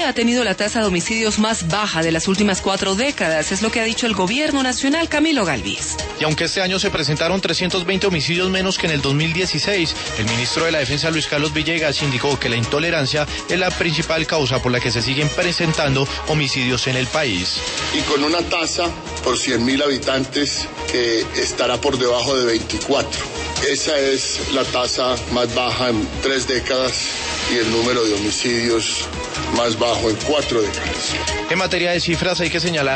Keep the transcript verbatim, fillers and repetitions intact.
Ha tenido la tasa de homicidios más baja de las últimas cuatro décadas, es lo que ha dicho el gobierno nacional. Camilo Galvis. Y aunque este año se presentaron trescientos veinte homicidios menos que en el dos mil dieciséis, el ministro de la Defensa, Luis Carlos Villegas, indicó que la intolerancia es la principal causa por la que se siguen presentando homicidios en el país. Y con una tasa por cien mil habitantes que estará por debajo de veinticuatro. Esa es la tasa más baja en tres décadas y el número de homicidios más bajo en cuatro décadas. En materia de cifras hay que señalar